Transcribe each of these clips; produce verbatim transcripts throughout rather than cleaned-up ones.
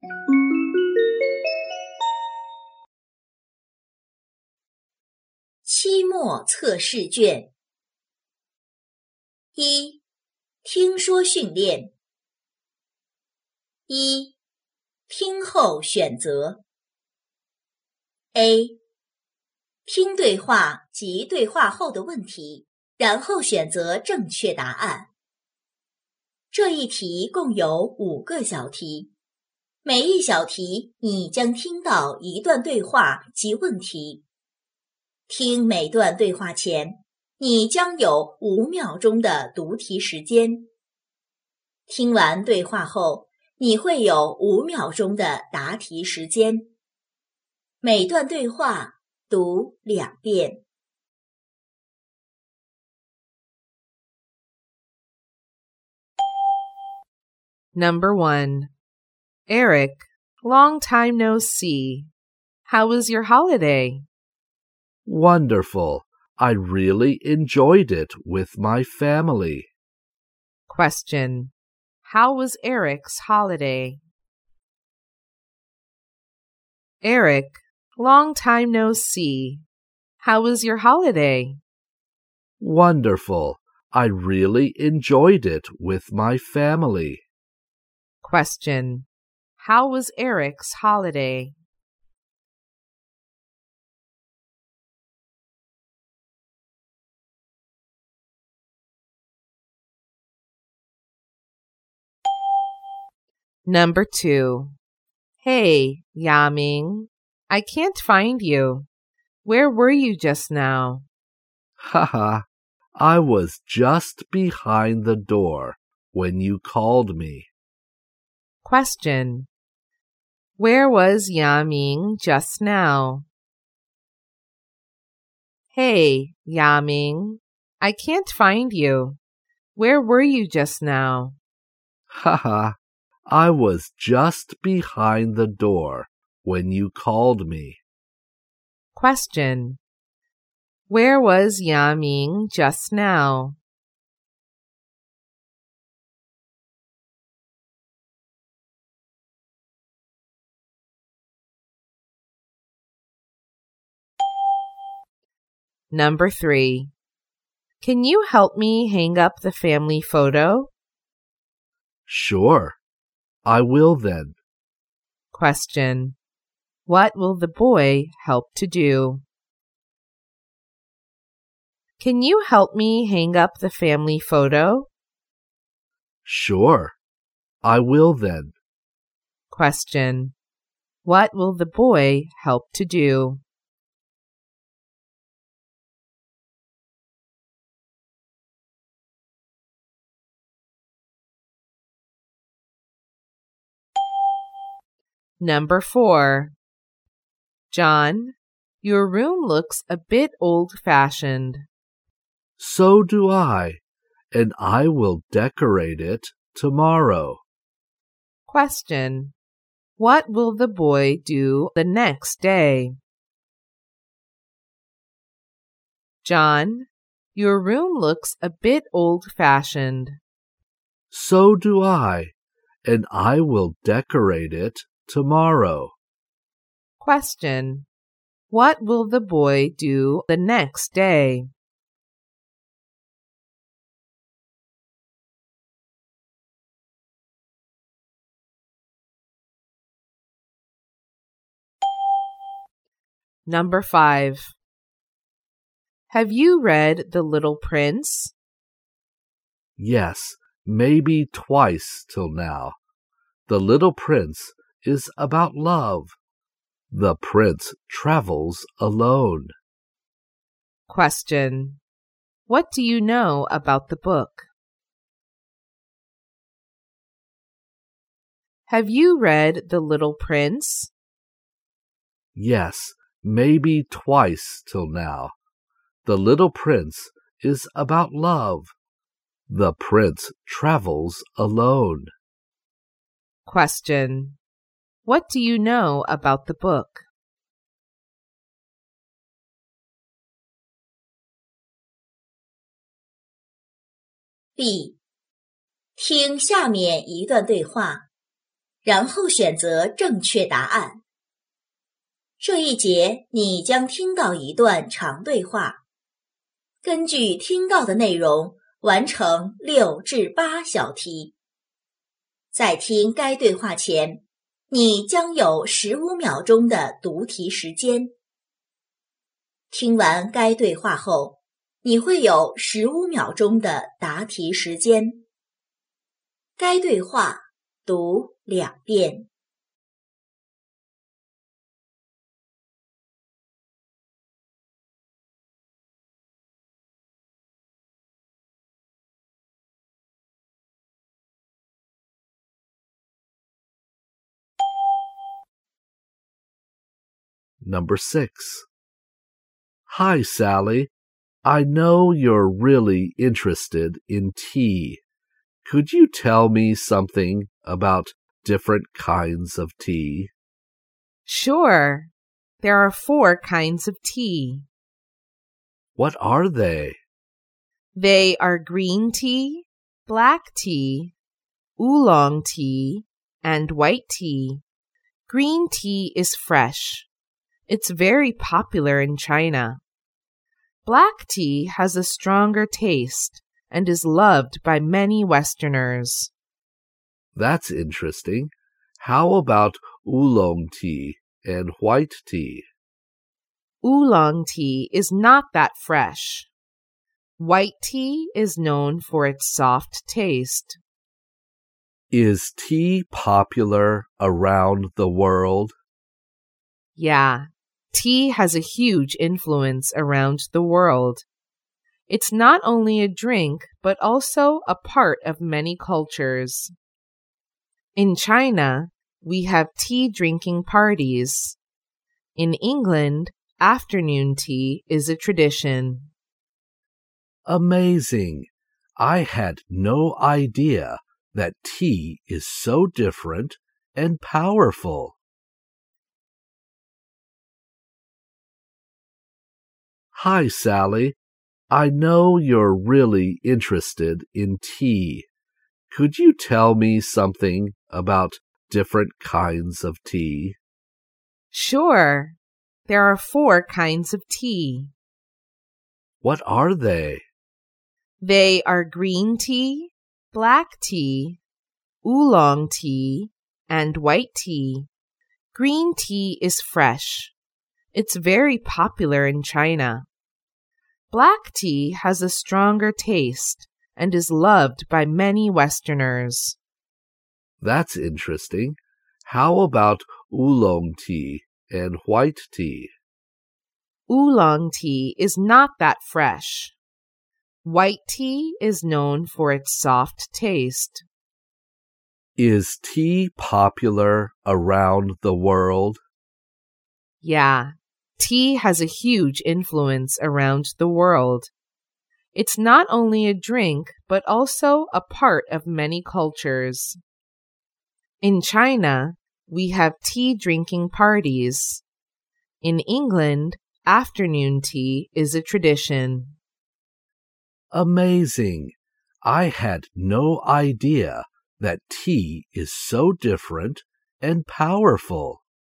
期末测试卷一，听说训练。一，听后选择。A， 听对话及对话后的问题，然后选择正确答案。这一题共有五个小题，每一小题你将听到一段对话及问题。听每段对话前，你将有五秒钟的读题时间。听完对话后，你会有五秒钟的答题时间。每段对话读两遍。 Number one. Eric, long time no see. How was your holiday? Wonderful. I really enjoyed it with my family. Question. How was Eric's holiday? Eric, long time no see. How was your holiday? Wonderful. I really enjoyed it with my family. Question. How was Eric's holiday? Number two. Hey, Yaming, I can't find you. Where were you just now? Haha, I was just behind the door when you called me. Question. Where was Yaming just now? Hey, Yaming, I can't find you. Where were you just now? Haha, I was just behind the door when you called me. Question. Where was Yaming just now? Number three. Can you help me hang up the family photo? Sure, I will then. Question. What will the boy help to do? Can you help me hang up the family photo? Sure, I will then. Question. What will the boy help to do? Number four. John, your room looks a bit old-fashioned. So do I, and I will decorate it tomorrow. Question. What will the boy do the next day? John, your room looks a bit old-fashioned. So do I, and I will decorate it tomorrow. Question. What will the boy do the next day? Number five. Have you read The Little Prince? Yes, maybe twice till now. The Little Prince is about love. The prince travels alone. Question. What do you know about the book? Have you read The Little Prince? Yes, maybe twice till now. The Little Prince is about love. The prince travels alone. Question. What do you know about the book? B. 听下面一段对话， 然后选择正确答案。这一节你将听到一段长对话，根据听到的内容完成六至八小题。在听该对话前，你将有十五秒钟的读题时间。听完该对话后，你会有十五秒钟的答题时间。该对话读两遍。 Number six. Hi, Sally. I know you're really interested in tea. Could you tell me something about different kinds of tea? Sure. There are four kinds of tea. What are they? They are green tea, black tea, oolong tea, and white tea. Green tea is fresh. It's very popular in China. Black tea has a stronger taste and is loved by many Westerners. That's interesting. How about oolong tea and white tea? Oolong tea is not that fresh. White tea is known for its soft taste. Is tea popular around the world? Yeah, tea has a huge influence around the world. It's not only a drink, but also a part of many cultures. In China, we have tea drinking parties. In England, afternoon tea is a tradition. Amazing. I had no idea that tea is so different and powerful. Hi, Sally. I know you're really interested in tea. Could you tell me something about different kinds of tea? Sure. There are four kinds of tea. What are they? They are green tea, black tea, oolong tea, and white tea. Green tea is fresh. It's very popular in China. Black tea has a stronger taste and is loved by many Westerners. That's interesting. How about oolong tea and white tea? Oolong tea is not that fresh. White tea is known for its soft taste. Is tea popular around the world? Yeah, tea has a huge influence around the world. It's not only a drink, but also a part of many cultures. In China, we have tea drinking parties. In England, afternoon tea is a tradition. Amazing. I had no idea that tea is so different and powerful.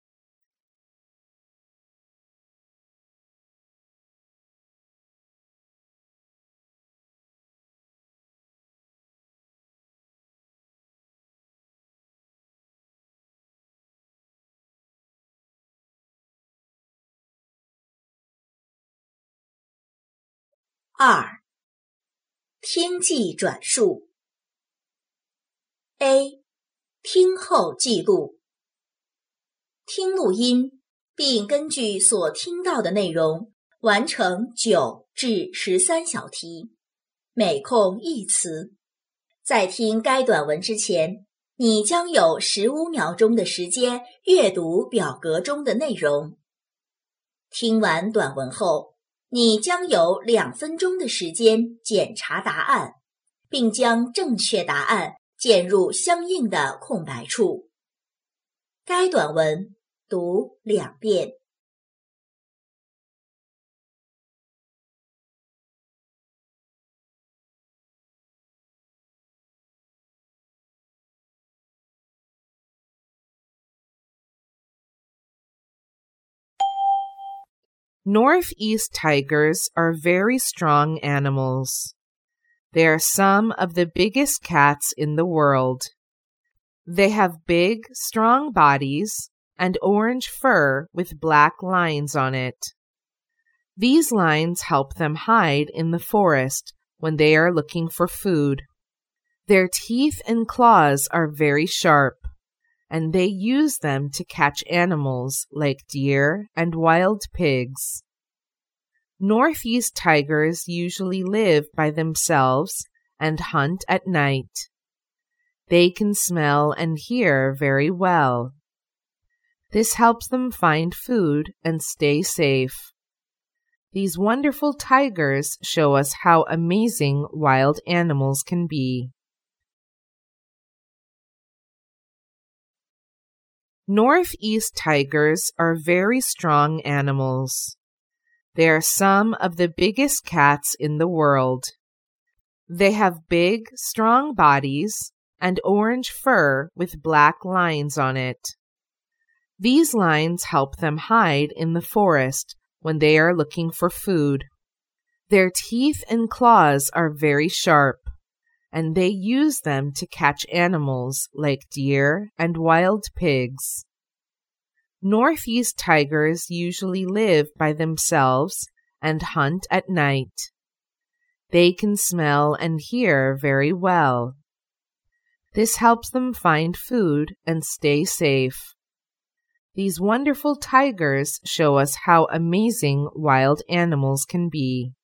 二、听记转述。A. 听后记录。听录音，并根据所听到的内容完成九至十三小题，每空一词。在听该短文之前，你将有十五秒钟的时间阅读表格中的内容。听完短文后，你将有两分钟的时间检查答案，并将正确答案剪入相应的空白处。该短文读两遍。 Northeast tigers are very strong animals. They are some of the biggest cats in the world. They have big, strong bodies and orange fur with black lines on it. These lines help them hide in the forest when they are looking for food. Their teeth and claws are very sharp, and they use them to catch animals like deer and wild pigs. Northeast tigers usually live by themselves and hunt at night. They can smell and hear very well. This helps them find food and stay safe. These wonderful tigers show us how amazing wild animals can be. Northeast tigers are very strong animals. They are some of the biggest cats in the world. They have big, strong bodies and orange fur with black lines on it. These lines help them hide in the forest when they are looking for food. Their teeth and claws are very sharp, and they use them to catch animals like deer and wild pigs. Northeast tigers usually live by themselves and hunt at night. They can smell and hear very well. This helps them find food and stay safe. These wonderful tigers show us how amazing wild animals can be.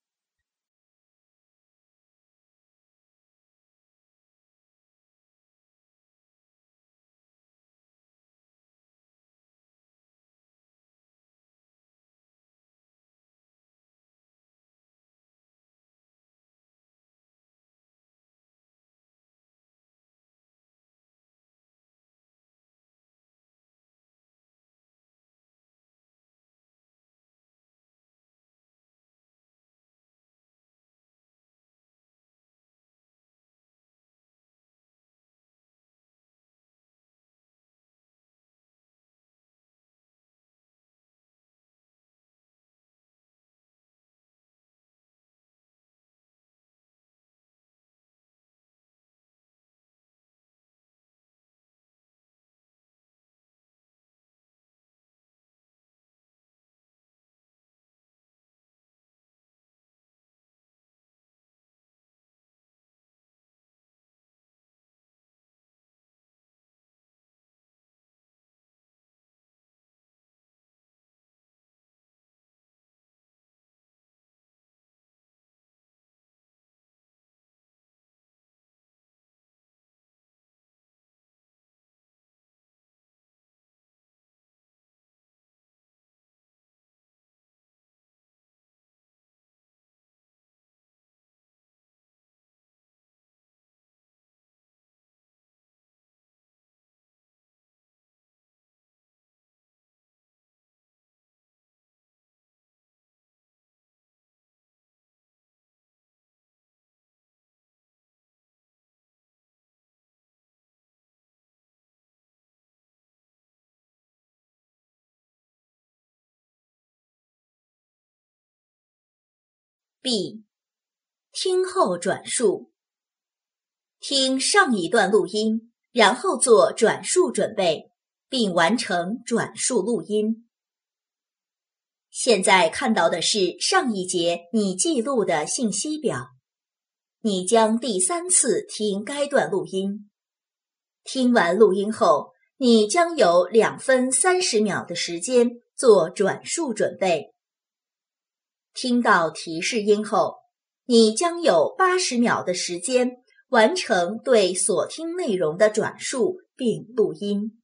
B. 听后转述。听上一段录音，然后做转述准备，并完成转述录音。现在看到的是上一节你记录的信息表。你将第三次听该段录音。听完录音后，你将有两分三十秒的时间做转述准备。听到提示音后，你将有八十秒的时间完成对所听内容的转述并录音。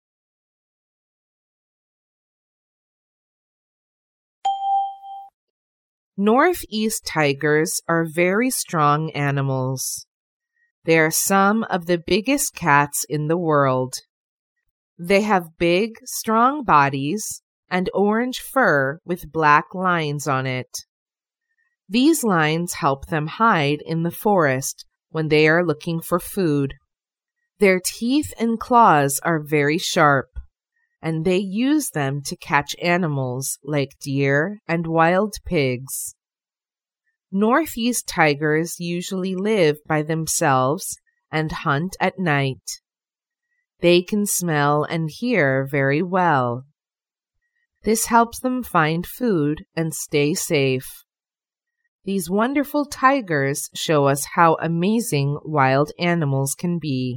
Northeast tigers are very strong animals. They are some of the biggest cats in the world. They have big, strong bodies and orange fur with black lines on it. These lines help them hide in the forest when they are looking for food. Their teeth and claws are very sharp, and they use them to catch animals like deer and wild pigs. Northeast tigers usually live by themselves and hunt at night. They can smell and hear very well. This helps them find food and stay safe. These wonderful tigers show us how amazing wild animals can be.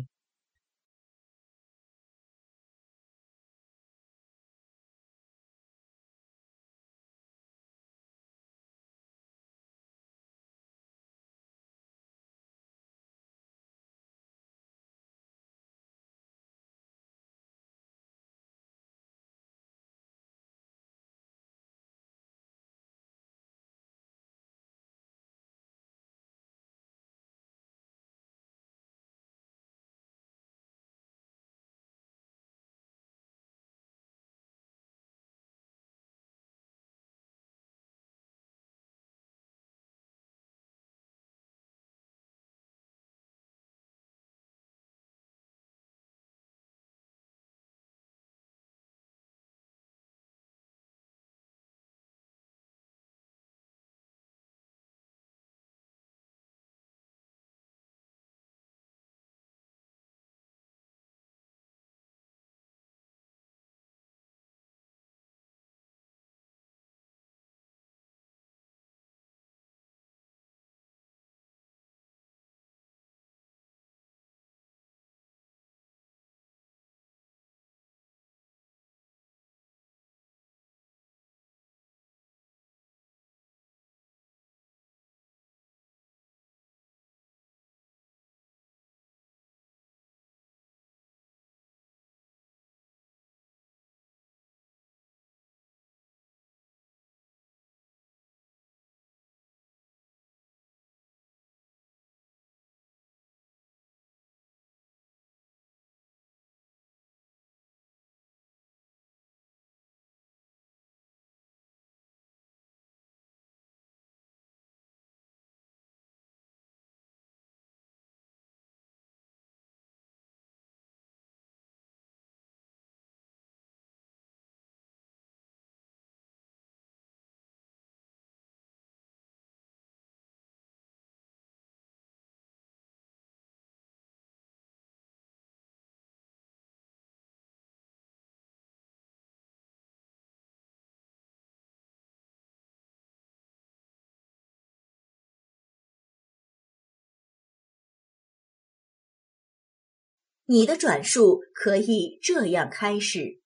你的转述可以这样开始。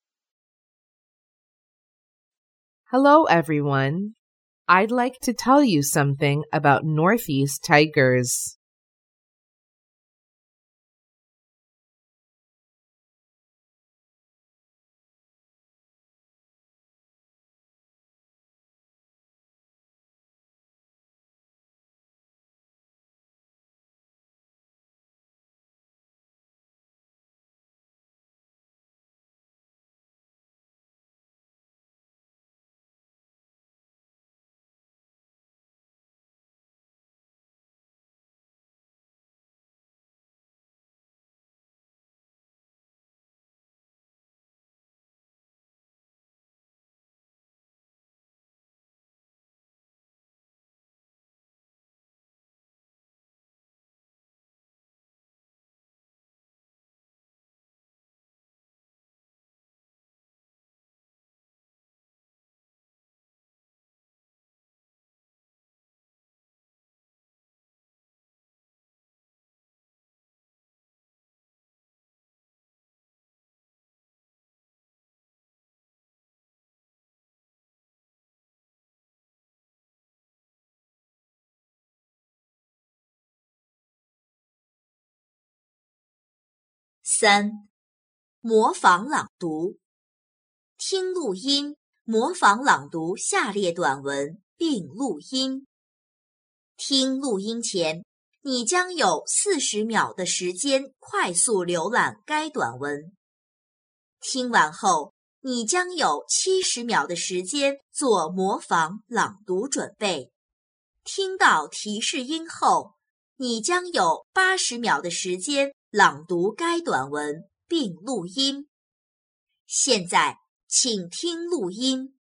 Hello, everyone. I'd like to tell you something about Northeast tigers. 三、模仿朗读。听录音，模仿朗读下列短文并录音。听录音前，你将有四十秒的时间快速浏览该短文。听完后，你将有七十秒的时间做模仿朗读准备。听到提示音后，你将有八十秒的时间朗读该短文并录音。现在， 请听录音。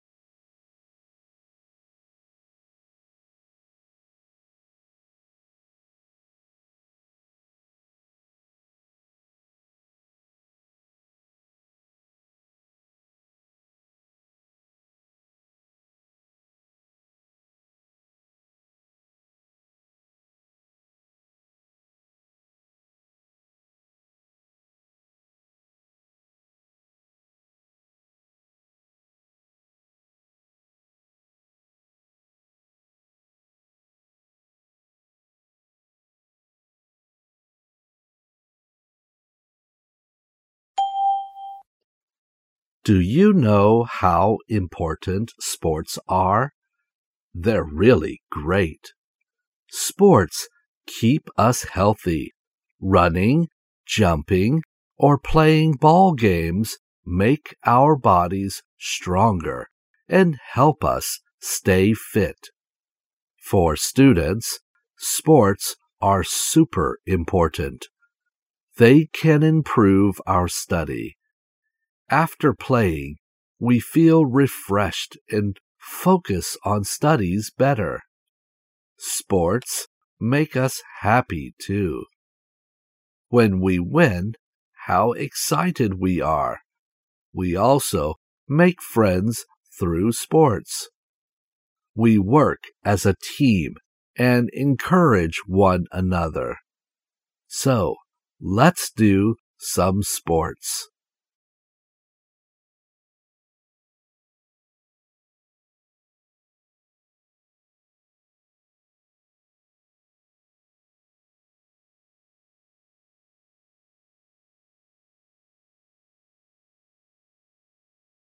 Do you know how important sports are? They're really great. Sports keep us healthy. Running, jumping, or playing ball games make our bodies stronger and help us stay fit. For students, sports are super important. They can improve our study. After playing, we feel refreshed and focus on studies better. Sports make us happy too. When we win, how excited we are. We also make friends through sports. We work as a team and encourage one another. So, let's do some sports.